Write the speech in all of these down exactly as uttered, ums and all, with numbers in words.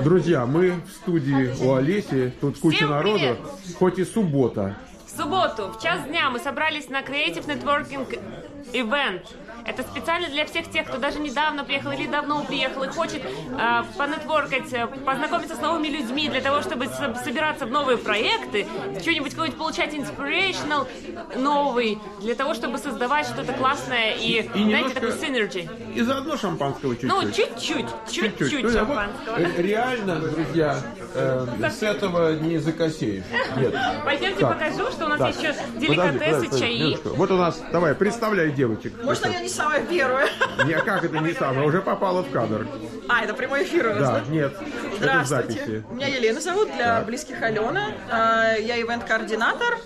Друзья, мы в студии у Олеси, тут куча Всем народу, привет! хоть и суббота. В субботу, в час дня мы собрались на Creative Networking Event. Это специально для всех тех, кто даже недавно приехал или давно приехал и хочет э, понетворкать, э, познакомиться с новыми людьми, для того, чтобы со- собираться в новые проекты, что-нибудь какой-нибудь получать inspirational новый, для того, чтобы создавать что-то классное и, И знаете, немножко- такой synergy. И заодно шампанского чуть-чуть. Ну, чуть-чуть, чуть-чуть То есть, вот, шампанского. э, реально, друзья, э, с этого не закосеешь. Нет. Пойдемте Так. покажу, что у нас Так. есть еще Подожди, деликатесы, подожди, подожди, чаи. девочка. Вот у нас, давай, представляй девочек. Можно я не самая первая? Не, а как это не самое? Уже попала в кадр. А, это прямой эфир у нас, Да, да? нет. Это в Здравствуйте. записи. Меня Елена зовут, для близких Алена. А, Я ивент-координатор.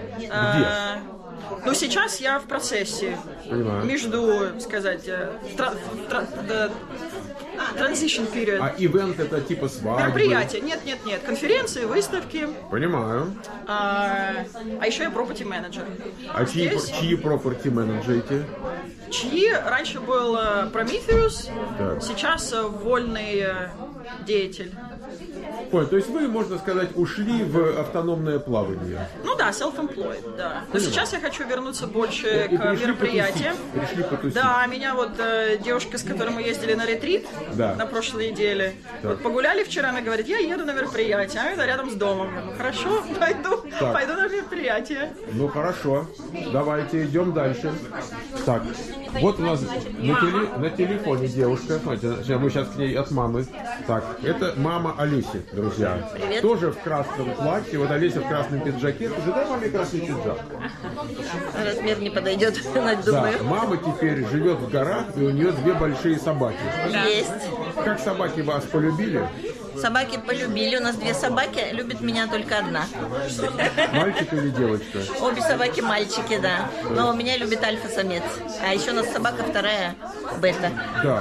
А, Ну, сейчас я в процессе. Понимаю. Между, сказать, э, тра- тра- да, transition period. А ивент это типа свадьбы. Мероприятия. Нет, нет, нет. Конференции, выставки. Понимаю. А, а еще я property менеджер. А чьи, Здесь, чьи property менеджерите? чьи раньше был э, Prometheus, Так. сейчас э, вольный э, деятель. Ой, то есть вы, можно сказать, ушли в автономное плавание. Ну да, self-employed, да. Но сейчас я хочу вернуться больше И к пришли мероприятиям. потусить, пришли потусить. Да, меня вот э, девушка, с которой мы ездили на ретрит Да. на прошлой неделе, Так. вот погуляли вчера, она говорит, я еду на мероприятие, а это рядом с домом. Я говорю, хорошо, пойду, Так. пойду на мероприятие. Ну хорошо, давайте идем дальше. Так, вот у нас на, теле- на телефоне девушка. Смотрите, сейчас мы сейчас к ней от мамы. Так, это мама Олеси, друзья. Привет. Тоже в красном платье. Вот Олеся в красном пиджаке. Слушай, дай маме красный пиджак. Размер не подойдет, Да, думаю. мама теперь живет в горах, и у нее две большие собаки. Есть. Как собаки вас полюбили? Собаки полюбили. У нас две собаки. Любит меня только одна. Мальчик или девочка? Обе собаки мальчики, да. Но меня любит альфа-самец. А еще у нас собака вторая бета. Да.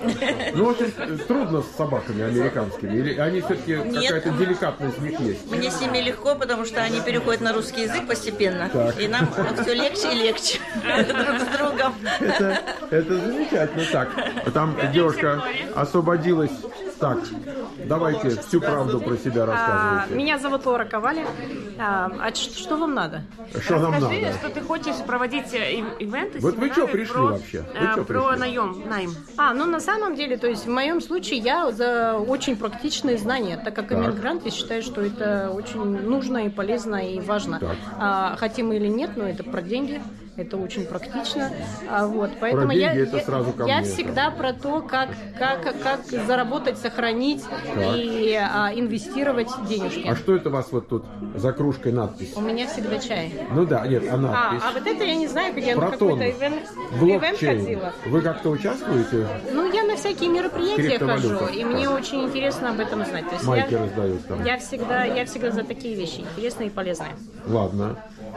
Ну, очень трудно с собаками американскими. Или они все-таки какая-то деликатность в них есть? Мне с ними легко, потому что они переходят на русский язык постепенно. Так. И нам все легче и легче друг с другом. Это, это замечательно. Так, там девушка освободилась. Так, давайте всю правду про себя А, рассказывайте. Меня зовут Лора Ковали. А, а ш- что вам надо? Что нам Расскажи, надо? что ты хочешь проводить э, ив- ивенты, Вот вы семинары что пришли про, вообще? Вы э, чё про пришли? наем, найм. А, ну на самом деле, то есть в моем случае я за очень практичные знания, так как Так. иммигрант, я считаю, что это очень нужно и полезно и важно. Так. А, хотим или нет, но это про деньги. Это очень практично. А, вот, поэтому деньги я, это я, сразу ко я мне, всегда про то, как, как, как заработать, сохранить и а, инвестировать денежки. А что это у вас вот тут за кружкой надпись? У меня всегда чай. Ну да, нет, а А, надпись. а вот это я не знаю, как я на Протон. какой-то ивент, ивент Блокчейн. ходила. Вы как-то участвуете? Ну, я на всякие мероприятия Криптовалюта. хожу, и мне очень интересно об этом знать. То есть Майки я, раздают там. я всегда, я всегда за такие вещи, интересные и полезные. Ладно.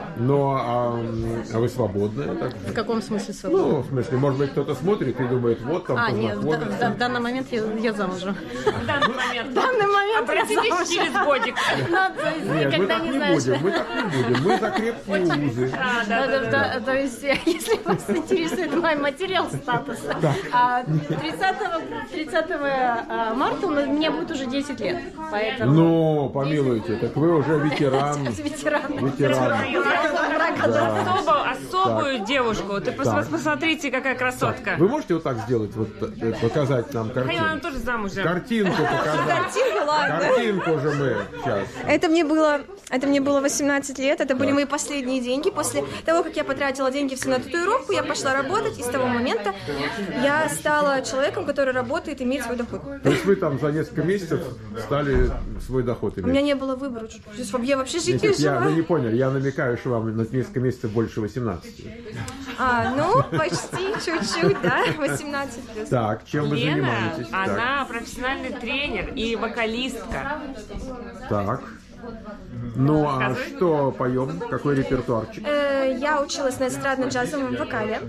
Но а, м, а вы свободны? Так? В каком смысле свобода? Ну, в смысле, может быть, кто-то смотрит и думает, вот там а, нет, в, да- познакомиться. в данный момент я, я замужем. В данный момент. В данный момент я Обратитесь замужем. через годик. Ну, то есть, Нет, мы никогда так не не знаешь. будем, мы так не будем. Мы за крепкие узы. А, да, Да, да, да, да. да, то есть, если вас интересует мой материал статуса, а, тридцатого тридцатого марта у меня- мне будет уже десять лет, поэтому Ну, помилуйте, так вы уже ветеран. ветеран. Ветеран. Брака, да. Особо, особую девушку. Ты пос- Так. посмотрите, какая красотка. Вы можете вот так сделать, вот э, показать нам Хай, она картинку? тоже замужем. Картинку показать. Картинку, ладно. Картинку же мы сейчас. Это мне было, это мне было восемнадцать лет, это были мои последние деньги. После того, как я потратила деньги все на татуировку, я пошла работать, и с того момента я стала человеком, который работает и имеет свой доход. То есть вы там за несколько месяцев стали свой доход У меня иметь? не было выбора. Я вообще Нет, жить нет, я жила. ну, не понял, я намекаю, что вам на несколько месяцев больше восемнадцати. А, ну, почти, чуть-чуть, да, восемнадцать плюс. Так, чем вы Лена, занимаетесь? Так, она профессиональный тренер и вокалистка. так. Ну, а что поем? Какой репертуарчик? Э, Я училась на эстрадно-джазовом вокале.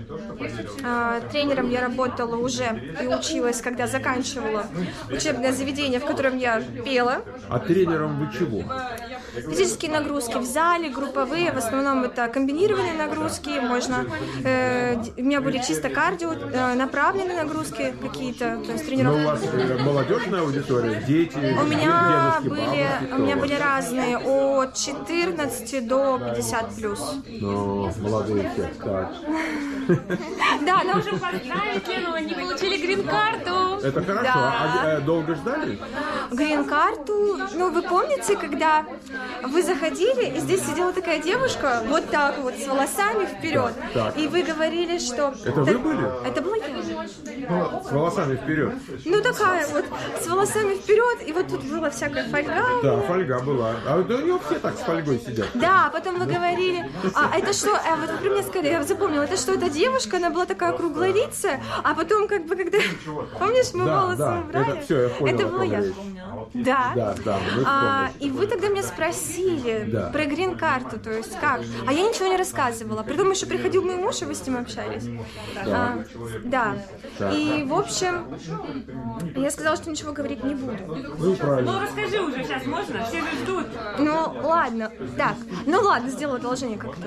А, Тренером я работала уже и училась, когда заканчивала учебное заведение, в котором я пела. А тренером вы чего? физические нагрузки в зале, групповые, в основном это комбинированные нагрузки, можно, э, у меня были чисто кардио, э, направленные нагрузки какие-то, то есть тренировки. Но у вас э, молодежная аудитория, дети, У меня дедушки, были, бабушки, у меня кто? были разные, от четырнадцати до пятидесяти плюс. Ну, молодые все, так. Да, но Можем поздравить Лену, они получили грин-карту. Это хорошо. Да. А э, долго ждали? грин-карту, ну вы помните, когда вы заходили, и здесь сидела такая девушка, вот так вот, с волосами вперед, Так. и вы говорили, что... Это вы были? Это была я. С волосами вперед. Ну такая вот, с волосами вперед, и вот тут была всякая фольга. Да, фольга была. А да у него все так с фольгой сидят. Да, потом вы говорили, а это что, а вот вы при мне сказали, я запомнила, это что, эта девушка, она была такая круглолицая, а потом как бы когда, помнишь, мы Да, волосы да, убрали? это всё, я понял, Это о была ком я. речь. Да. Да, да, мы А, вспомнили. и вы тогда меня спросили Да. про грин-карту, то есть как? А я ничего не рассказывала. При том, еще приходил мой муж, и вы с ним общались. А, да. Так. И, в общем, я сказала, что ничего говорить не буду. Ну, Ну правильно. расскажи уже, сейчас можно? Все же ждут. Ну, ладно. Так, ну ладно, сделаю одолжение как-то.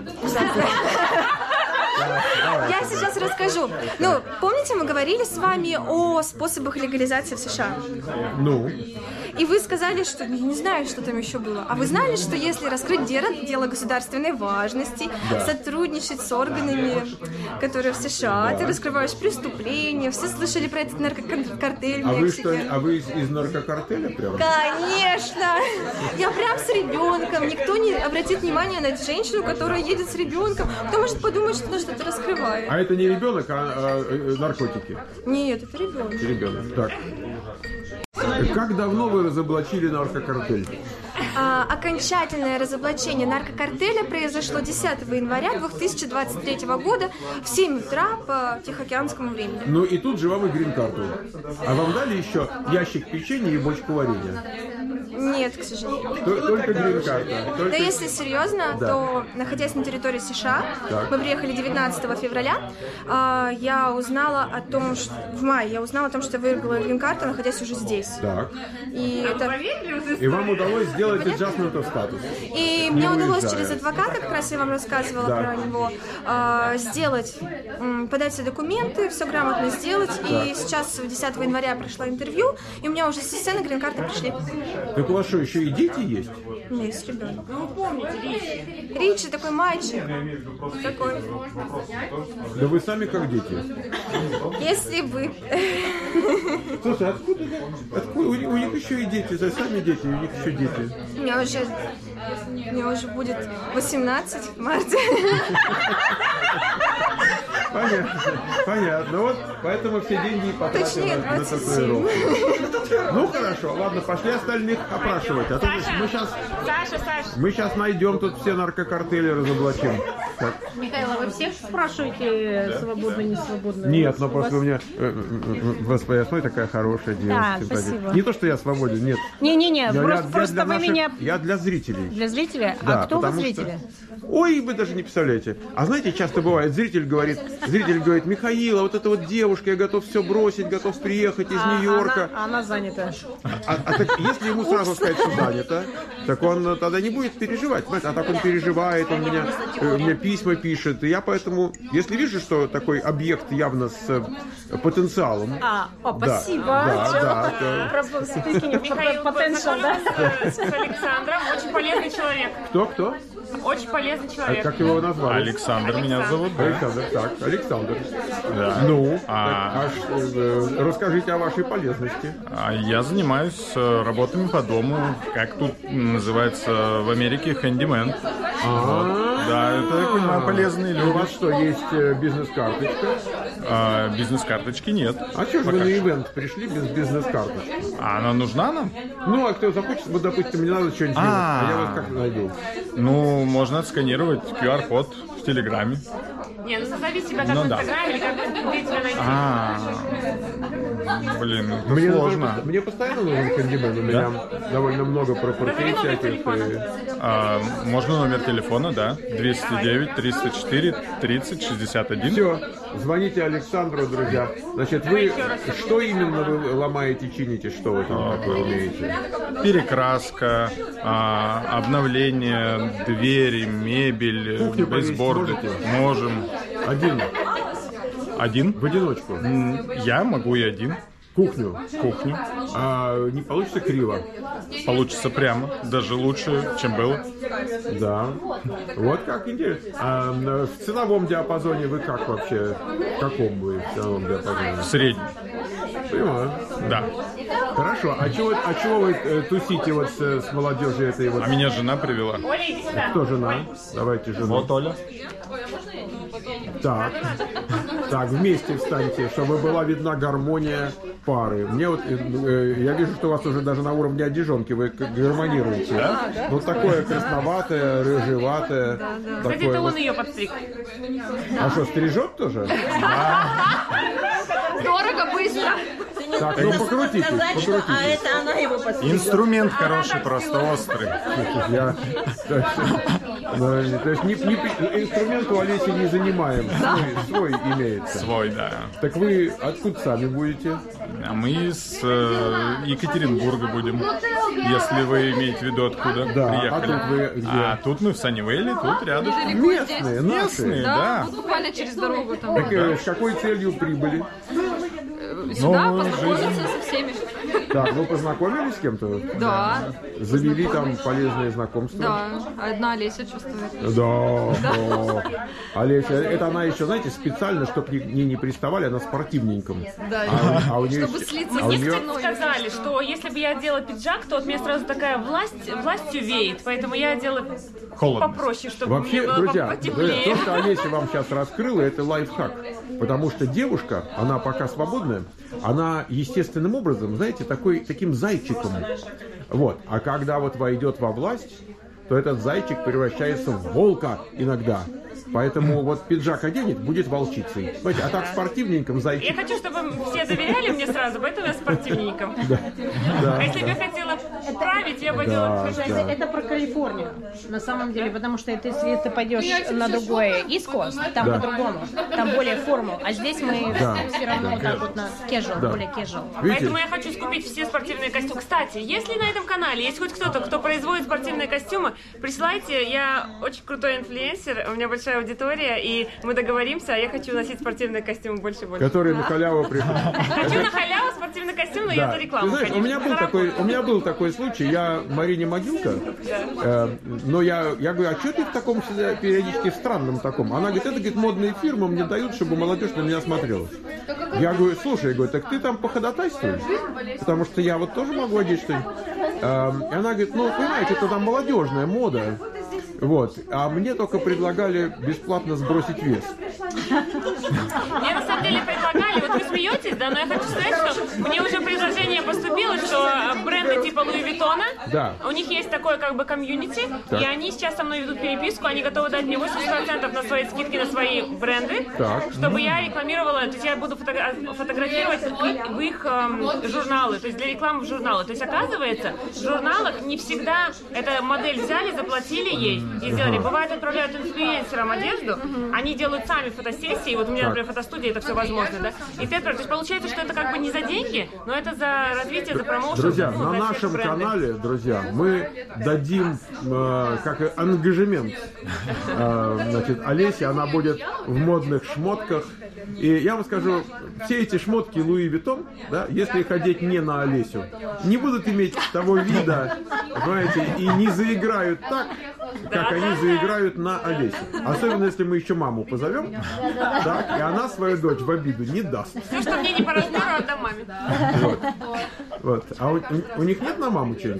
Я сейчас расскажу. Ну, помните, мы говорили с вами о способах легализации в США? Ну, И вы сказали, что я не знаю, что там еще было. А вы знали, что если раскрыть дело, дело государственной важности, сотрудничать с органами, которые в США, ты раскрываешь преступления, все слышали про этот наркокартель в а вы что, Мексике. а вы из, из наркокартеля прям? Конечно! Я прям с ребенком. Никто не обратит внимания на женщину, которая едет с ребенком. Кто может подумать, что она что-то раскрывает? А это не ребенок, а, а, э, наркотики. Нет, это ребенок. Ребенок. Так. Как давно вы разоблачили наркокартель? А, окончательное разоблачение наркокартеля произошло десятого января две тысячи двадцать третьего года в семь утра по тихоокеанскому времени. Ну и тут же вам и грин-карту. А вам дали еще ящик печенья и бочку варенья? Нет, к сожалению. Т- Только грин-карта. Только... Да если серьезно, Да. то, находясь на территории США, Так. мы приехали девятнадцатого февраля, а, я узнала о том, что... В мае я узнала о том, что я выиграла грин-карту, находясь уже здесь. Так. И это... Поверили уже? И вам удалось сделать adjustment of status. И мне удалось уезжая. через адвоката, как раз я вам рассказывала Да. про него, а, сделать, м, подать все документы, все грамотно сделать. И сейчас десятого января прошло интервью, и у меня уже со сцены грин-карты пришли. Так у вас что, еще и дети есть? У меня есть ребенок. Ну, помните, Ричи. Ричи такой мальчик. Такой. Да вы сами как дети. Если бы. Слушай, откуда, откуда? У, них, у них еще и дети, да, сами дети, у них еще дети. У меня уже, мне уже будет восемнадцать в марте. Понятно, понятно. Вот поэтому все деньги и потратили Точнее, на, на двадцать семь. татуировку. Ну хорошо, ладно, пошли остальных опрашивать. А то мы сейчас, Саша, Саша. мы сейчас найдем тут все наркокартели, разоблачим. Так. Михаил, а вы всех спрашиваете, свободно, не свободно? Нет, но У вас- просто у меня, э, э, господи, я смотрю, такая хорошая девушка. Да, симпатичная. спасибо. Не то, что я свободен, нет. Не-не-не, Но просто, я, просто я вы для наших- меня... Я для зрителей. Для зрителя? Да, А кто вы потому зрители? что- Ой, вы даже не представляете. А знаете, часто бывает, зритель говорит, зритель говорит, Михаил, а вот эта вот девушка, я готов все бросить, готов приехать из А, Нью-Йорка. Она, она занята. А, а так, если ему сразу сказать, что занято, так он э, тогда не будет переживать. Понимаете? А так он переживает, он меня, э, мне письма пишет. И я поэтому, если вижу, что такой объект явно с э, потенциалом. А, о, Да, спасибо. да, Чё? да, да. Про speaking of Михаил potential, да? познакомился с Александром. Очень полезный человек. Кто, кто? Очень полезный А человек. как его назвали? Александр меня зовут, да. Александр, так, Александр. Да. Ну, А- так, аж, э, расскажите о вашей полезности. А Я занимаюсь э, работами по дому, как тут называется в Америке, хэндимен. Вот. Да, это, я понимаю, полезные У вас люди. что, есть э, бизнес-карточка? А, бизнес-карточки нет. А что же вы на ивент пришли без бизнес-карточки? А она нужна нам? Ну, а кто захочет, вот, допустим, мне надо что-нибудь сделать, А. а я вас как найду? Ну, можно отсканировать ку ар-код в Телеграме. Не, ну назови себя как Ну в да. Инстаграме или как где тебя найти. А, Блин, это Мне, сложно. нужен- мне постоянно нужен хэндимен, у меня довольно много пропорций всяких. и- А, можно номер телефона, да? двести девять триста четыре тридцать шестьдесят один. Все, звоните Александру, друзья. Значит, вы что именно вы ломаете, чините, что вы там такое умеете? Перекраска, а, обновление, двери, мебель, Кухню повесить бейсборды. можете? Можем. Один, Один? в одиночку. М, Я могу и один. Кухню. Кухню. А не получится криво? Получится прямо, даже лучше, чем было. Да. Вот как интересно. А в ценовом диапазоне вы как вообще? В каком вы в ценовом диапазоне? Средний. Понимаю. Да. Хорошо. А чего, а чего вы э, тусите вот с, с молодежью этой вот? А меня жена привела. Оля, иди сюда. Кто жена? Давайте жену. Вот Оля. Так. Так, вместе встаньте, чтобы была видна гармония пары. Мне вот, э, э, я вижу, что у вас уже даже на уровне одежонки вы к- гармонируете. Да? Вот такое красноватое, рыжеватое. Кстати, Такое это вот. он ее подстриг. А что, стрижет тоже? Дорого, быстро. Так, ну покрутитесь, Сказать, что, а покрутитесь. это она его посмотрела. Инструмент хороший, просто острый. Я, то есть, ну, то есть не, не- инструмент у Олеси не занимаем, свой, свой имеется. Свой, да. Так вы откуда сами будете? А мы из э, Екатеринбурга будем, если вы имеете в виду, откуда Да, приехали. а тут вы где? А тут мы в Саннивейле, тут рядом. Местные, Местные, наши. да. Буквально через дорогу там. Так, э, с какой целью прибыли? Сюда Новую познакомиться со всеми. Так, вы познакомились с кем-то? Да, Завели там полезные знакомства? да. Одна Олеся чувствует. Да, да. Олеся, это она еще, знаете, специально, чтобы не, не, не приставали, она в спортивненьком. Да, А, у- а у нее чтобы еще- слиться а у Мне, нее- кстати, сказали, что если бы я одела пиджак, то от меня сразу такая власть, властью веет. Поэтому я одела Холодно. попроще, чтобы Вообще, мне было друзья, потеплее. то, что Олеся вам сейчас раскрыла, это лайфхак. Потому что девушка, она пока свободная, она естественным образом, знаете, такой, таким зайчиком. Вот. А когда вот войдет во власть, то этот зайчик превращается в волка иногда. Поэтому вот пиджак оденет, будет волчицей. Понимаете, а так спортивненьком Я зайчик. хочу, чтобы все доверяли мне сразу, поэтому я спортивненьком. Да, А если бы да. я хотела править, я бы Да, делала... да. Это про Калифорнию, на самом деле, потому что это, если ты пойдешь на другой East Coast, там Да. по-другому, там более форму, а здесь мы Да. все равно вот так вот на casual, Да. более casual. Видите? Поэтому я хочу скупить все спортивные костюмы. Кстати, если на этом канале есть хоть кто-то, кто производит спортивные костюмы, присылайте. Я очень крутой инфлюенсер, у меня большая аудитория, и мы договоримся, а я хочу носить спортивные костюмы больше и больше. Которые на халяву приходят. Хочу на халяву спортивный костюм, но я за рекламу, Ты знаешь, у меня был конечно. такой, у меня был такой случай. Я Марине Могилка, э, но я, я говорю, а что ты в таком всегда периодически в странном таком? Она говорит, это говорит, модные фирмы мне дают, чтобы молодежь на меня смотрела. Я говорю, слушай, я говорю, так ты там походатайствуешь? Потому что я вот тоже могу одеть что-нибудь. Э, и она говорит, ну, понимаете, это там молодежная мода. Вот. А мне только предлагали бесплатно сбросить вес. Мне на самом деле предлагали, вот вы смеетесь, да, но я хочу сказать, что мне уже предложение поступило, что бренды типа Луи Виттона, Да. у них есть такое как бы комьюнити, Так. и они сейчас со мной ведут переписку, они готовы дать мне восемьдесят процентов на свои скидки на свои бренды, Так. чтобы я рекламировала, то есть я буду фото- фотографировать в, в их эм, журналы, то есть для рекламы в журналы. То есть оказывается, в журналах не всегда эту модель взяли, заплатили ей и сделали. Бывает, отправляют инфлюенсерам одежду, они делают сами фотосессии, вот у меня, Так. например, фотостудия, это все возможно, да, и ты отправляешь. То есть получается, что это как бы не за деньги, но это за развитие, за промоушен. Друзья, ну, на для всех нашем брендов. канале, друзья, мы дадим э, как и ангажемент. Э, значит, Олесе, она будет в модных шмотках. И я вам скажу, все эти шмотки Луи Виттон, да, если их одеть не на Олесю, не будут иметь того вида, знаете, и не заиграют так, как они заиграют на Олесе. Особенно, если мы еще маму позовем, так, и она свою дочь в обиду не даст. Все, что мне не по размеру, отдам маме. Вот. Вот. А у, у- у них нет на маму чего-нибудь?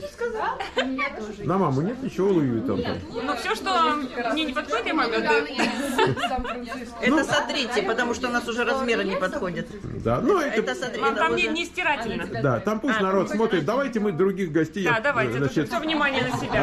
На маму нет ничего Луи Виттон там. Ну, все, что мне не подходит, я маме отдаю. Это сотрите, потому что у нас уже размеры не подходят. Да, ну это, Это сотрите. Вам это там уже- не, не стирательно. да, там пусть народ смотрит. Давайте мы других гостей, Да, давайте, значит, все внимание на себя.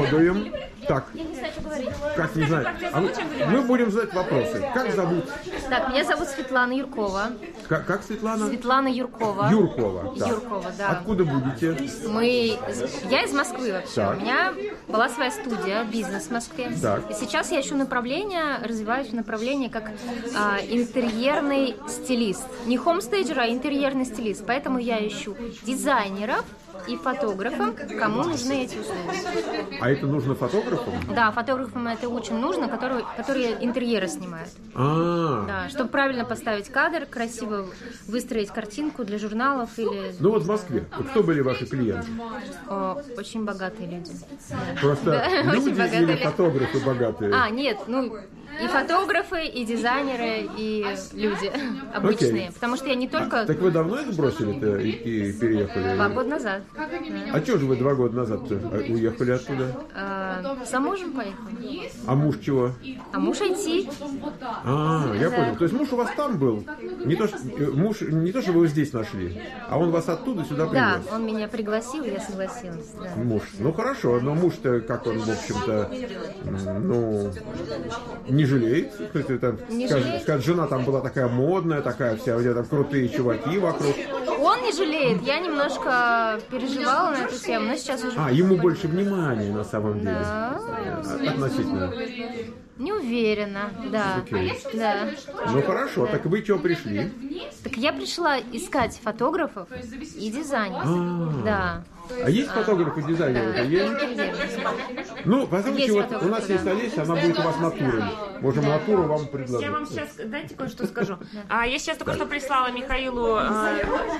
оприходуем. Так, как не знаю. как тебя А мы, зовут, чем занимаешься? мы будем задать вопросы. Как зовут? Так, меня зовут Светлана Юркова. Как, как Светлана? Светлана Юркова. Юркова. Так. Юркова, да. Откуда будете? Мы... Я из Москвы вообще. Так. У меня была своя студия, бизнес в Москве. Так. И сейчас я ищу направление, развиваюсь в направлении как а, интерьерный стилист. Не хомстейджер, а интерьерный стилист. Поэтому я ищу дизайнеров и фотографам, кому нужны эти услуги. А это нужно фотографам? Да, фотографам это очень нужно, которые, которые интерьеры снимают. А, Да, чтобы правильно поставить кадр, красиво выстроить картинку для журналов или... ну вот в Москве. Кто были ваши клиенты? О, очень богатые люди. Просто Да, очень люди богатые или люди. фотографы богатые? А, нет, ну и фотографы, и дизайнеры, и люди обычные. Окей. Потому что я не только Так вы давно это бросили-то и, и переехали? два года назад. А что же вы два года назад уехали оттуда? А, замужем поехала. А муж чего? А муж ай ти. А, я Да. понял. То есть муж у вас там был? Не то, что, э, муж, не то, что вы его здесь нашли, а он вас оттуда сюда Да, привез? он меня пригласил, и я согласилась. Да. Муж. Ну хорошо, но муж-то, как он, в общем-то, м, ну, не жалеет. То есть, там, Не скажет, жалеет? скажет, жена там была такая модная, такая вся, у нее там крутые чуваки вокруг. Он не жалеет, я немножко переживала на эту тему, но сейчас уже... А, ему больше внимания на самом деле. Да. А, относительно. Не уверена, да. Окей. Да. Ну хорошо, так вы чего пришли? Так я пришла искать фотографов и дизайнеров. А. Да. А есть фотографы, дизайнеры? Есть? Ну, позвольте, Есть вот у фотографы, нас есть да. Олеся, она будет у вас натурой. Можем натуру вам предложить. Я вам сейчас, дайте кое-что скажу. А, я сейчас только что прислала Михаилу а,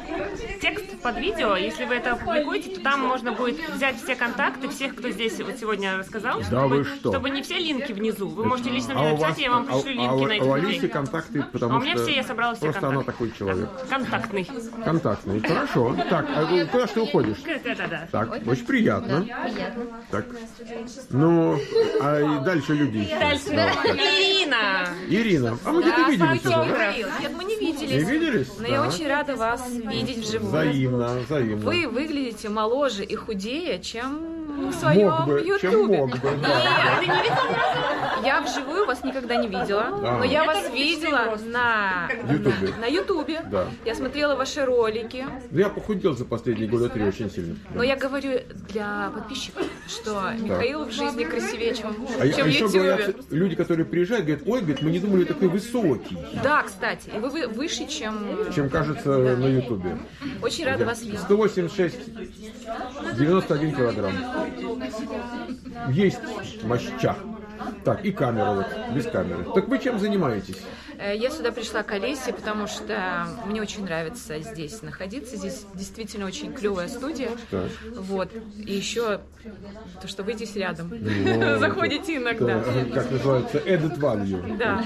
текст под видео. Если вы это опубликуете, то там можно будет взять все контакты всех, кто здесь вот сегодня рассказал. Да чтобы, вы что? Чтобы не все линки внизу. Вы можете лично мне А у написать, вас- и я вам а у- пришлю а линки у- на а этих у Алисы людей. контакты, потому А у меня что все, я собрала все просто контакты. она такой человек. Контактный. Контактный. Хорошо. Так, а вы- куда ж ты уходишь? Да-да-да. Так, очень приятно. Приятно. Так. Ну, а и дальше люди еще. Дальше. Ну, так. Ирина. Ирина, а мы где-то виделись уже, да? Нет, мы не Не виделись. виделись? Но я Да. очень рада вас видеть вживую. Взаимно, взаимно. Вы выглядите моложе и худее, чем в своем Мог бы, чем ютубе. мог бы, да. Я вживую вас никогда не видела, А. но я вас видела на Ютубе. на ютубе. Да. Я смотрела ваши ролики. Я похудел за последние года три очень сильно. Но я говорю для подписчиков, что Михаил в жизни красивее, чем, А, чем а в еще ютубе. говорят, люди, которые приезжают, говорят, ой, говорит, мы не думали, такой высокий, Да, кстати, и вы вы выше, чем... чем кажется на ютубе. Очень рада вас видеть. сто восемьдесят шесть, девяносто один килограмм. Есть моща. Так, и камера вот, без камеры. Так вы чем занимаетесь? Э, Я сюда пришла к Олесе, потому что мне очень нравится здесь находиться. Здесь действительно очень клевая студия. Так. Вот. И еще то, что вы здесь рядом. Ну, Заходите иногда. это, как называется, added value. Да.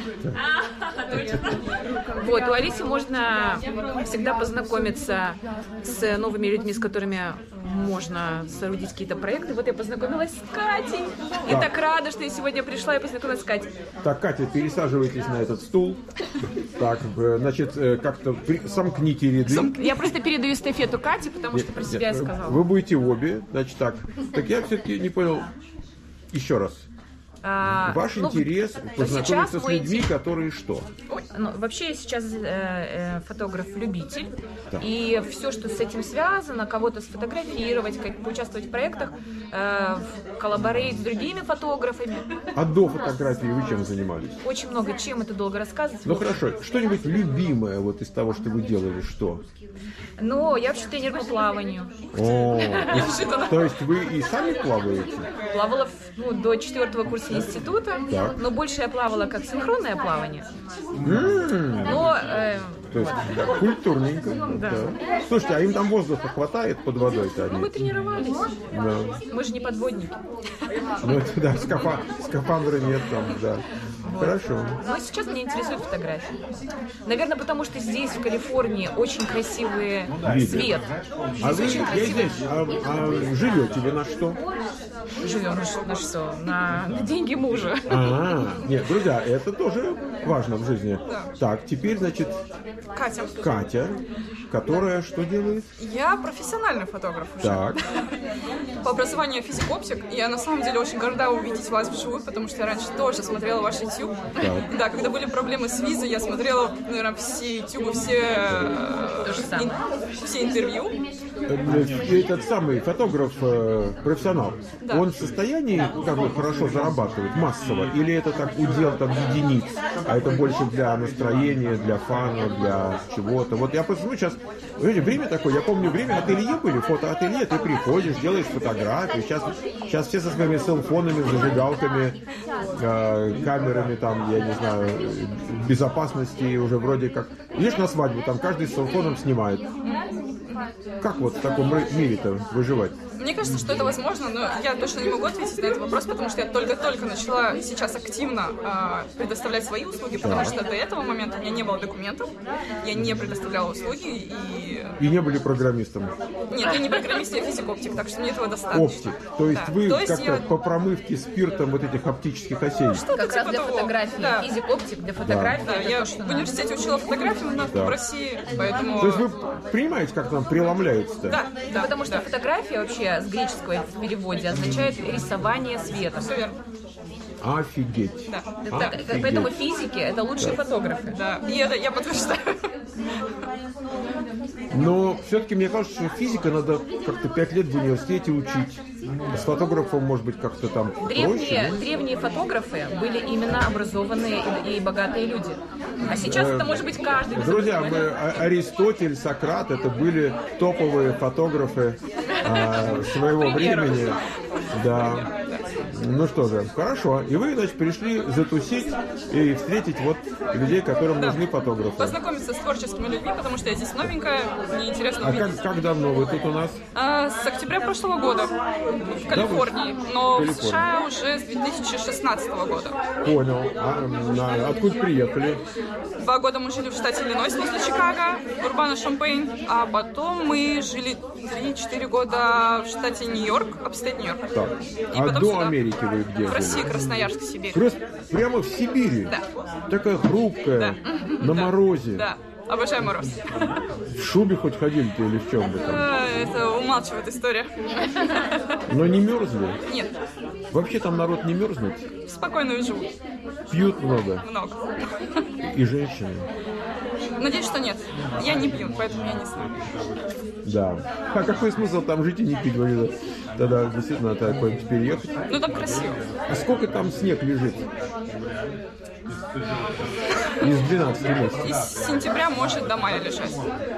Вот, у Алисы можно всегда познакомиться с новыми людьми, с которыми можно соорудить какие-то проекты. Вот я познакомилась с Катей. И Так. так рада, что я сегодня пришла и познакомилась с Катей. Так, Катя, пересаживайтесь на этот стул. Так, э, значит, э, как-то при- сомкните ряды. Я просто передаю эстафету Кате, потому что про себя я Нет, сказала. Вы будете обе, значит так. Так я все-таки не понял. Еще раз. А, Ваш ну, интерес сейчас познакомиться с мой людьми, которые что? Ой, ну, вообще я сейчас э, э, фотограф-любитель, Так. и все, что с этим связано, кого-то сфотографировать, как поучаствовать в проектах, э, в коллаборейт с другими фотографами. А до фотографии вы чем занимались? Очень много чем, это долго рассказывать. Ну хорошо, что-нибудь любимое вот из того, что вы делали, что? Но я вообще тренер по плаванию. О, то есть вы и сами плаваете? Плавала ну, до четвертого курса института, Так. но больше я плавала как синхронное плавание. М, Но э, То есть да, культурненько. Да. Да. Слушайте, а им там воздуха хватает под водой-то? мы Они? тренировались. Да. Мы же не подводники. Ну это да, скафа... скафандра нет там, да. Хорошо. Но сейчас меня интересует фотография. Наверное, потому что здесь, в Калифорнии, очень красивый Видно. свет. А Здесь вы очень я красивый здесь, а, а живете вы на что? живем. На что? На, на деньги мужа. А, нет, друзья, это тоже важно в жизни. Так, теперь, значит, Катя, Катя, которая что делает? я профессиональный фотограф уже. Так, По образованию физик-оптик. Я на самом деле очень горда увидеть вас вживую, потому что я раньше тоже смотрела ваш YouTube YouTube. Так. Да, когда были проблемы с визой, я смотрела, наверное, все YouTube, все, э, ин- все интервью. Этот самый фотограф, э, профессионал, Да. он в состоянии как бы хорошо зарабатывать массово? Или это так удел там единиц, а это больше для настроения, для фана, для чего-то? Вот я просто, ну, сейчас, знаете, время такое, я помню, время ателье были, фотоателье, ты приходишь, делаешь фотографии, сейчас, сейчас все со своими селфонами, зажигалками, э, камерами, там, я не знаю, безопасности уже вроде как. Идешь на свадьбу, там каждый с селфоном снимает. Как вот в таком мире-то выживать? Мне кажется, что это возможно, но я точно не могу ответить на этот вопрос, потому что я только-только начала сейчас активно э, предоставлять свои услуги, потому Так. что до этого момента у меня не было документов, я не предоставляла услуги, и... И не были программистом. Нет, я не программист, я физик-оптик, так что мне этого достаточно. Оптик. То есть Да. вы То есть как-то я- по промывке спиртом вот этих оптических осей. Что-то Как раз типа для того. фотографии. Да. Физик-оптик для фотографии. Да, это я то, что в надо. университете учила фотографию на- Да. в России, поэтому... То есть вы понимаете, как там преломляется-то? Да, да, Потому что да. фотография вообще с греческого в переводе означает рисование света. Все верно. Офигеть. Да. Так, Офигеть. поэтому физики это лучшие фотографы. Да, и это я подтверждаю. Но все-таки мне кажется, что физика надо как-то пять лет в университете учить. С фотографом, может быть, как-то там Древние, проще. ну? древние фотографы были именно образованные и, и богатые люди. А сейчас это может быть каждый. без Друзья, мы, образования. А- Аристотель, Сократ, это были топовые фотографы а, своего примеру. времени. Да. Ну что же, хорошо. И вы, значит, пришли затусить и встретить вот людей, которым нужны фотографы. Познакомиться с творческими людьми, потому что я здесь новенькая, мне интересно А увидеть. как, как давно вы тут у нас? А, с октября прошлого года в Калифорнии, но в США уже с две тысячи шестнадцатого года. Понял. А, на- откуда приехали? Два года мы жили в штате Иллинойс возле Чикаго, в Урбано-Шампейн, а потом мы жили три-четыре года в штате Нью-Йорк, апстейт Нью-Йорк. Так. И А потом до сюда. Америки вы где В России, жили? Красноярск, Сибирь. Просто прямо в Сибири? Да. Такая хрупкая, Да. на Да. морозе. Да, обожаю мороз. В шубе хоть ходили-то или в чем бы там? А, Это умалчивает история. Но не мерзли? Нет, Вообще там народ не мерзнет? спокойно живут. Пьют много. Много. И женщины. Надеюсь, что нет. Я не пью, поэтому я не знаю. Да. А какой смысл там жить и не пить? Говорит, тогда действительно надо куда-нибудь переехать. Ну там красиво. А сколько там снег лежит? Из двенадцати месяцев. Из сентября может до мая лежать.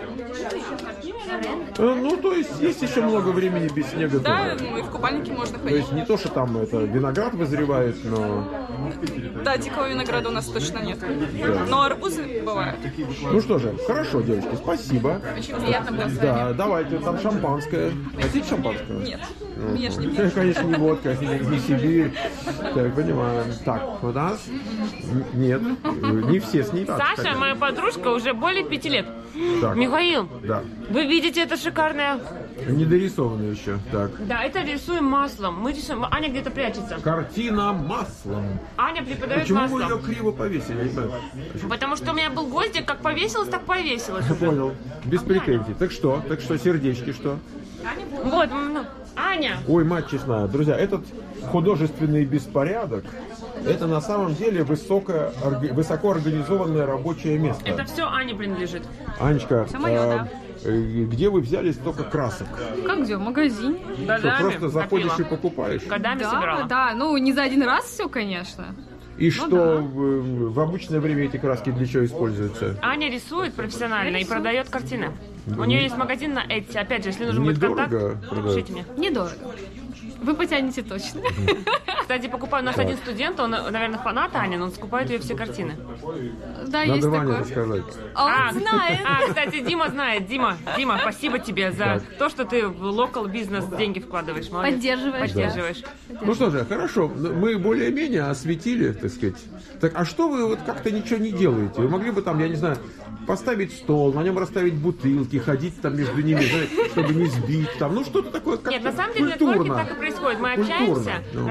Э, Ну, то есть есть еще много времени без снега Да, тоже. ну и в купальнике можно То ходить. есть не то, что там это виноград вызревает, но... Да, дикого винограда у нас точно нет. Но арбузы бывают. Ну что же, хорошо, девочки, спасибо. Очень приятно было с вами. Да, давайте, там шампанское. Хотите шампанское? Нет. Я ж не Ну, пью. конечно, не водка, не, не Сибирь. Так, понимаю. Так, у нас н- нет, не все с ней так Саша, хотят. моя подружка, уже более пяти лет. Так, Михаил, да, вы видите это шикарное? не дорисовано еще. Так, Да, это рисуем маслом. Мы рисуем. Аня где-то прячется. картина маслом. Аня преподает Почему вы маслом. ее криво повесили? Я не знаю. Потому что у меня был гвоздик, как повесилось, так повесилось. Я понял. Без претензий. Так что? Так что, сердечки что? Вот, ну, Аня. Ой, мать честная. Друзья, этот художественный беспорядок, это на самом деле высоко, орг- высоко организованное рабочее место. Это все Ане принадлежит. Анечка, моё, э, да. э, где вы взяли столько красок? Как где? В магазине. Что, Годами просто заходишь копила. и покупаешь? Годами Да, собирала. да. Ну, не за один раз все, конечно. И что в, в обычное время эти краски для чего используются? Аня рисует профессионально и продает картины. У нее есть магазин на Etsy. Опять же, если нужен будет контакт, Недорого продают. пишите мне. Недорого. Вы потянете точно. Кстати, покупаю, у нас один студент, он, наверное, фанат Ани, но он скупает ее все картины. Да, есть Надо Ване такое. рассказать. А он знает. А, кстати, Дима знает. Дима, Дима, спасибо тебе за то, что ты в local бизнес деньги вкладываешь. Молодец. Поддерживаешь. Поддерживаешь. Ну что же, хорошо, мы более-менее осветили, так сказать. Так, а что вы вот как-то ничего не делаете? Вы могли бы там, я не знаю, поставить стол, на нем расставить бутылки, ходить там между ними, знаете, чтобы не сбить там, ну что-то такое как-то Нет, на самом деле культурно. нетворкинг так и происходит. Мы Культурно, общаемся, ну. разговариваем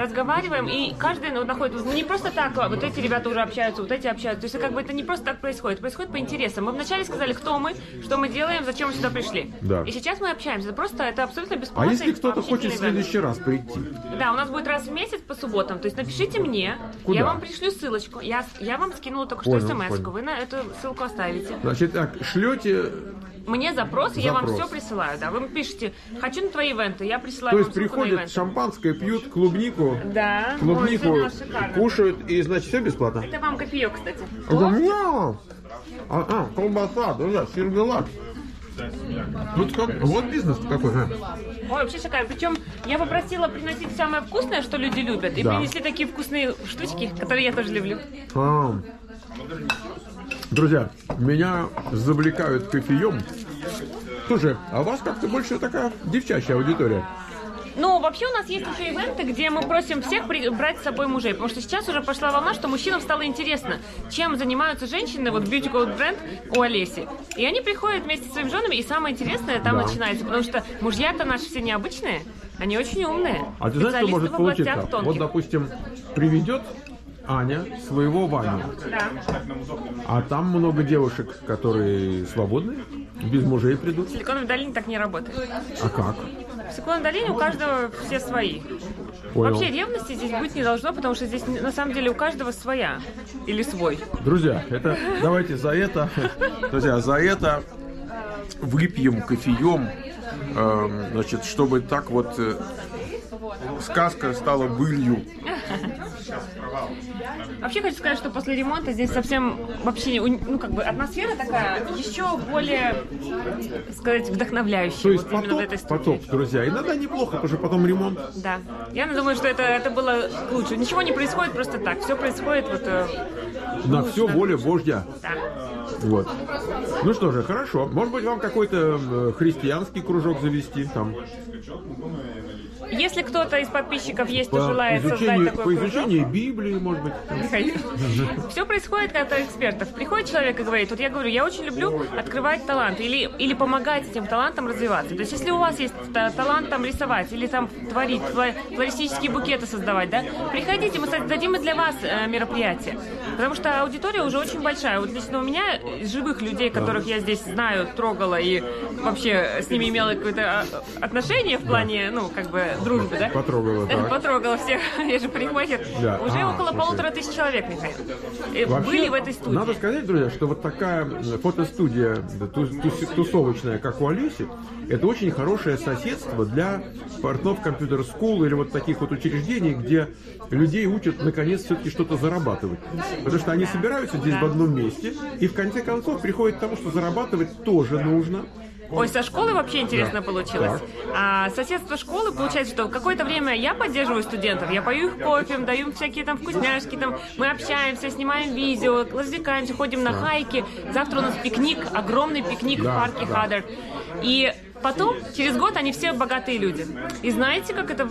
разговариваем, и каждый ну, находит, ну не просто так, вот эти ребята уже общаются, вот эти общаются, то есть как бы это не просто так происходит, происходит по интересам. Мы вначале сказали, кто мы, что мы делаем, зачем мы сюда пришли. Да. И сейчас мы общаемся, это просто, это абсолютно бесплатно. А если кто-то хочет в следующий раз прийти? Да, у нас будет раз в месяц по субботам, то есть напишите мне, Куда? я вам пришлю ссылочку, я, я вам скинула только Понял, что смс-ку, понял. вы на эту ссылку оставите. Значит, так, шлете... Мне запрос, и я вам Запрос. все присылаю, да. Вы пишете, хочу на твои ивенты, я присылаю То вам есть ссылку на приходят, ивенты. шампанское пьют, клубнику, Да. клубнику Ой, это шикарно. кушают, и, значит, все бесплатно? Это вам кофеек, кстати. Это мяу! А, а, колбаса, друзья, сервелат. Вот, как, вот бизнес какой, а? Ой, вообще шикарно. Причем я попросила приносить самое вкусное, что люди любят, и Да. принесли такие вкусные штучки, которые я тоже люблю. А. Друзья, меня завлекают кофеем. Слушай, а у вас как-то больше такая девчачья аудитория? Ну, вообще у нас есть еще ивенты, где мы просим всех при- брать с собой мужей, потому что сейчас уже пошла волна, что мужчинам стало интересно, чем занимаются женщины, вот Beauty Code бренд у Олеси. И они приходят вместе со своими женами, и самое интересное там Да. начинается, потому что мужья-то наши все необычные, они очень умные. А ты знаешь, что специалисты может в областях получиться? тонких. Вот, допустим, приведет Аня своего Ваню, Да. а там много девушек, которые свободны, без мужей придут. В Силиконовой долине так не работает. А как? В Силиконовой долине у каждого все свои. Понял. Вообще ревности здесь быть не должно, потому что здесь на самом деле у каждого своя. Или свой. Друзья, это давайте за это, друзья, за это выпьем кофеем, э, значит, чтобы так вот э, сказка стала былью. Вообще хочу сказать, что после ремонта здесь совсем вообще, ну как бы атмосфера такая еще более, сказать, вдохновляющая. То есть вот именно в этой потоп, студии. потоп, друзья, иногда неплохо, потому что потом ремонт. Да. Я думаю, что это, это было лучше. Ничего не происходит просто так. Все происходит вот... э, На лучше. все воля Божья. Да. Вот. Ну что же, хорошо. Может быть, вам какой-то э, христианский кружок завести там? Если кто-то из подписчиков есть, кто По желает создать изучению, такой по кружок, изучению Библии, может быть. все происходит от экспертов. Приходит человек и говорит, вот я говорю, я очень люблю открывать талант или, или помогать этим талантам развиваться. То есть если у вас есть та- талант там рисовать или там творить, фло- флористические букеты создавать, да, приходите, мы создадим и для вас э, мероприятие. Потому что аудитория уже очень большая. Вот лично у меня э, живых людей, которых я здесь знаю, трогала и вообще с ними имела какое-то а, отношение в плане, ну, как бы дружбы, да? Потрогала, так. Потрогала всех, я же парикмахер. Да. Уже А, около слушай. полутора тысяч человек, Михаил. Э, Вообще, Были в этой студии. Надо сказать, друзья, что вот такая фотостудия да, тус- тус- тусовочная, как у Алисы, это очень хорошее соседство для партнеров компьютер скул или вот таких вот учреждений, где людей учат наконец все-таки что-то зарабатывать. Потому что они собираются здесь в одном месте и в конце концов приходят к тому, что зарабатывать тоже нужно. Ой, со школы вообще интересно Да. получилось. А соседство школы, получается, что какое-то время я поддерживаю студентов, я пою их кофе, даю им всякие там вкусняшки, там мы общаемся, снимаем видео, развлекаемся, ходим на хайки. Завтра у нас пикник, огромный пикник Да, в парке да. Хадер. И потом, через год, они все богатые люди. И знаете, как это,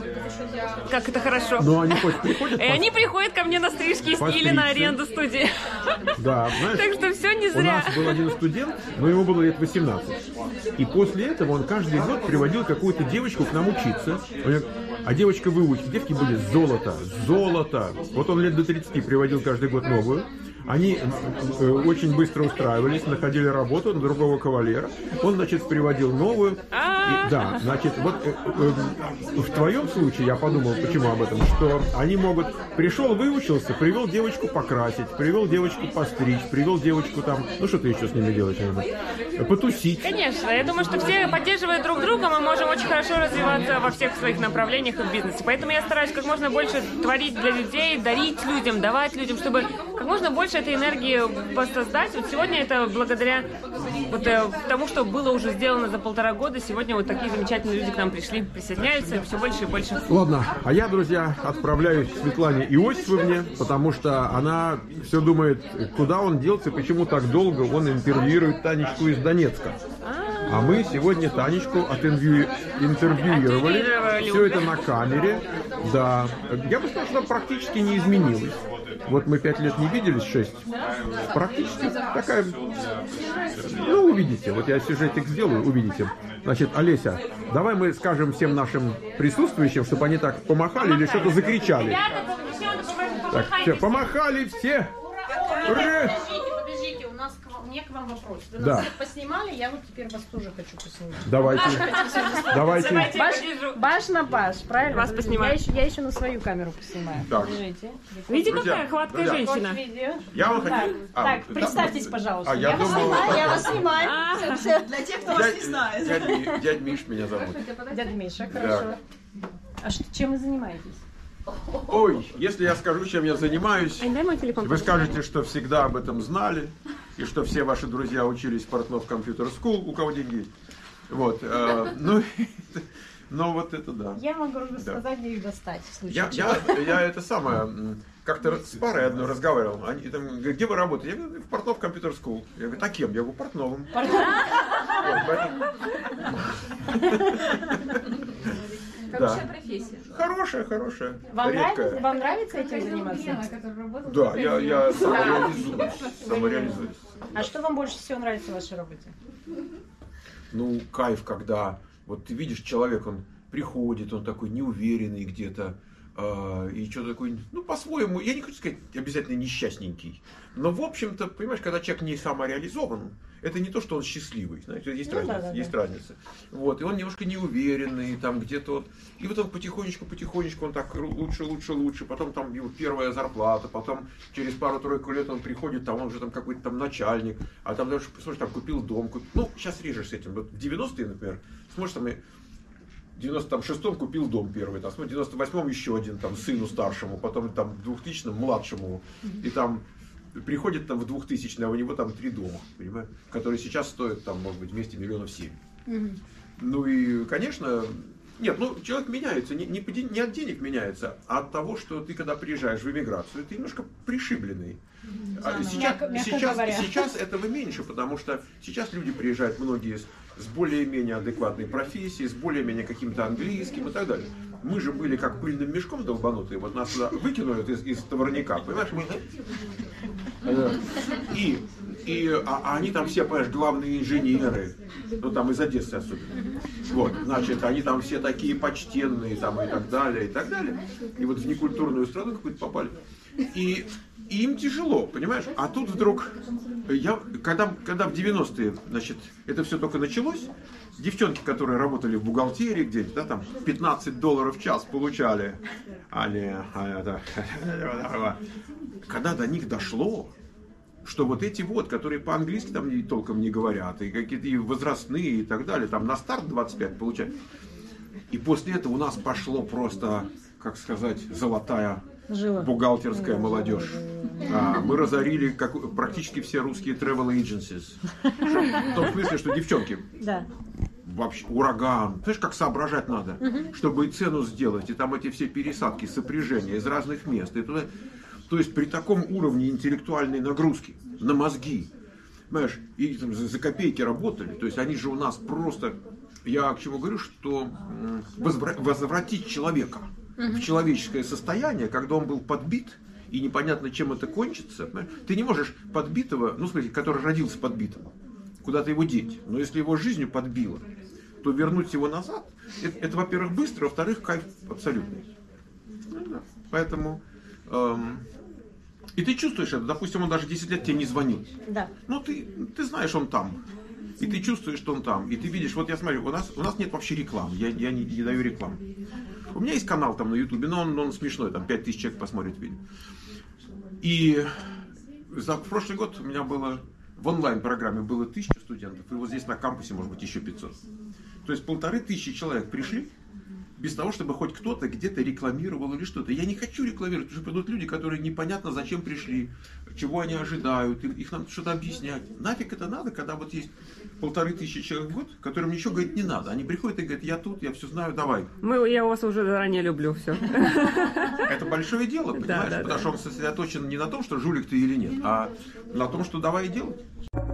как это хорошо? Но они хоть приходят... И они приходят ко мне на стрижки или Постричься. на аренду студии. Да, знаешь, Так что все не у зря. нас был один студент, но ему было лет восемнадцать. И после этого он каждый год приводил какую-то девочку к нам учиться. Он говорит, а девочка выучит. Девки были золото, золото. Вот он лет до тридцати приводил каждый год новую. Они э, очень быстро устраивались, находили работу на другого кавалера. Он, значит, приводил новую. И, да, значит, вот э, э, в твоем случае я подумал, почему об этом, что они могут... Пришел, выучился, привел девочку покрасить, привел девочку постричь, привел девочку там... Ну, что ты еще с ними делаешь? наверное? Потусить. Конечно, я думаю, что все, поддерживая друг друга, мы можем очень хорошо развиваться во всех своих направлениях и в бизнесе. Поэтому я стараюсь как можно больше творить для людей, дарить людям, давать людям, чтобы как можно больше этой энергии воссоздать. Вот сегодня это благодаря вот, э, тому, что было уже сделано за полтора года. Сегодня вот такие замечательные люди к нам пришли, присоединяются все больше и больше. Ладно, а я, друзья, отправляюсь к Светлане Иосифовне, потому что она все думает, куда он делся, почему так долго он интервьюирует Танечку из Донецка. А мы сегодня Танечку отинтервью... интервьюировали. Интервьюировали Все это на камере. Да. Я бы сказал, что практически не изменилось. Вот мы пять лет не виделись, шесть. Практически такая... Ну, увидите. Вот я сюжетик сделаю, увидите. Значит, Олеся, давай мы скажем всем нашим присутствующим, чтобы они так помахали или что-то закричали. Ребята, девчонки, Так, все, помахали все. Ура! Подождите, у нас к вам, у меня к вам вопрос. Вы Да. нас всех поснимали, я вот теперь вас тоже хочу поснимать. Давайте. Давайте. Баш, баш на баш, правильно? Вас Подождите, поснимаю. Я еще, я еще на свою камеру поснимаю. Так. Подождите. Видите, Друзья, какая хваткая друзья. женщина? Вот видео. Я вам Так, хочу... А, так, да, представьтесь, да. пожалуйста. А, я вас думал, снимаю, что- я вас снимаю. А. Все, для тех, кто вас не знает. Дядь, дядь, дядь Миш меня зовут. Дядя Миша, хорошо. А что, чем вы занимаетесь? Ой, если я скажу, чем я занимаюсь, Дай мой телефон. вы скажете, что всегда об этом знали, и что все ваши друзья учились в Портнов Компьютер Скул, у кого деньги есть. Вот, э, ну, но вот это да. Я могу рассказать, где их достать, в случае Я, чего. я, я это самое, м, как-то с парой одной разговаривал. Они там говорят, где вы работаете? Я говорю, в Портнов Компьютер Скул. Я говорю, а кем? Я говорю, Портновым. Вот, поэтому- Хорошая Да. профессия. Хорошая, хорошая. Вам нравится, Редкая. вам нравится этим заниматься? Да, я, я самореализуюсь. самореализуюсь. А что вам больше всего нравится в вашей работе? Ну, кайф, когда вот ты видишь, человек, он приходит, он такой неуверенный где-то, э, и что такой, ну, по-своему, я не хочу сказать обязательно несчастненький, но, в общем-то, понимаешь, когда человек не самореализован, это не то, что он счастливый, знаете, есть Ну, разница, да, да, есть да. разница. Вот, и он немножко неуверенный, там где-то вот, и вот он потихонечку-потихонечку, он так ру- лучше, лучше, лучше, потом там его первая зарплата, потом через пару-тройку лет он приходит, там он уже там какой-то там начальник, а там даже, слушай, там купил дом, куп- ну, сейчас режешь с этим, вот в девяностые, например, смотришь, там и в девяносто шестом купил дом первый, там, в девяносто восьмом еще один, там, сыну старшему, потом там в двухтысячном младшему, и там приходит там в двухтысячный, а у него там три дома, понимаешь, которые сейчас стоят там, может быть, вместе миллионов семь. Ну и, конечно, нет, ну человек меняется, не, не, по ден- не от денег меняется, а от того, что ты когда приезжаешь в эмиграцию, ты немножко пришибленный. А сейчас, Мягко- мягко сейчас, говоря. сейчас этого меньше, потому что сейчас люди приезжают многие с, с более-менее адекватной профессией, с более-менее каким-то английским и так далее. Мы же были как пыльным мешком долбанутые, вот нас туда выкинули из, из товарняка, понимаешь, мы... И, и а, а они там все, понимаешь, главные инженеры, ну там из Одессы особенно. Вот, значит, они там все такие почтенные, там и так далее, и так далее. И вот в некультурную страну какую-то попали. И, и им тяжело, понимаешь? А тут вдруг, я, когда, когда в девяностые, значит, это все только началось, девчонки, которые работали в бухгалтерии где-то, да, там пятнадцать долларов в час получали. Они, а, это, когда до них дошло, что вот эти вот, которые по-английски там не, толком не говорят, и какие-то и возрастные и так далее, там на старт двадцать пять получают. И после этого у нас пошло просто, как сказать, золотая Жила. бухгалтерская молодежь. А, мы разорили как, практически все русские travel agencies. В том смысле, что девчонки, Да. вообще ураган. Знаешь, как соображать надо, чтобы и цену сделать, и там эти все пересадки, сопряжения из разных мест. И туда... То есть при таком уровне интеллектуальной нагрузки на мозги, понимаешь, и там, за, за копейки работали, то есть они же у нас просто, я к чему говорю, что м, возвра- возвратить человека в человеческое состояние, когда он был подбит, и непонятно, чем это кончится, понимаешь? Ты не можешь подбитого, ну, в смысле, который родился подбитым, куда-то его деть, но если его жизнью подбило, то вернуть его назад, это, это во-первых, быстро, во-вторых, кайф абсолютный. Ну, да. Поэтому... Эм, и ты чувствуешь это, допустим, он даже десять лет тебе не звонил. Да. Ну, ты, ты знаешь, он там. И ты чувствуешь, что он там. И ты видишь, вот я смотрю, у нас, у нас нет вообще рекламы. Я, я не, не даю рекламу. У меня есть канал там на Ютубе, но он, он смешной, там пять тысяч человек посмотрит видео. И за прошлый год у меня было в онлайн-программе было тысяча студентов, и вот здесь на кампусе, может быть, еще пятьсот. То есть полторы тысячи человек пришли, без того, чтобы хоть кто-то где-то рекламировал или что-то. Я не хочу рекламировать, потому что придут люди, которые непонятно зачем пришли, чего они ожидают, им- их надо что-то объяснять. Нафиг это надо, когда вот есть полторы тысячи человек в год, которым ничего говорить не надо. Они приходят и говорят, я тут, я все знаю, давай. Мы, я вас уже заранее люблю, все. Это большое дело, понимаешь? да, Потому да. что он сосредоточен не на том, что жулик ты или нет, а на том, что давай делать.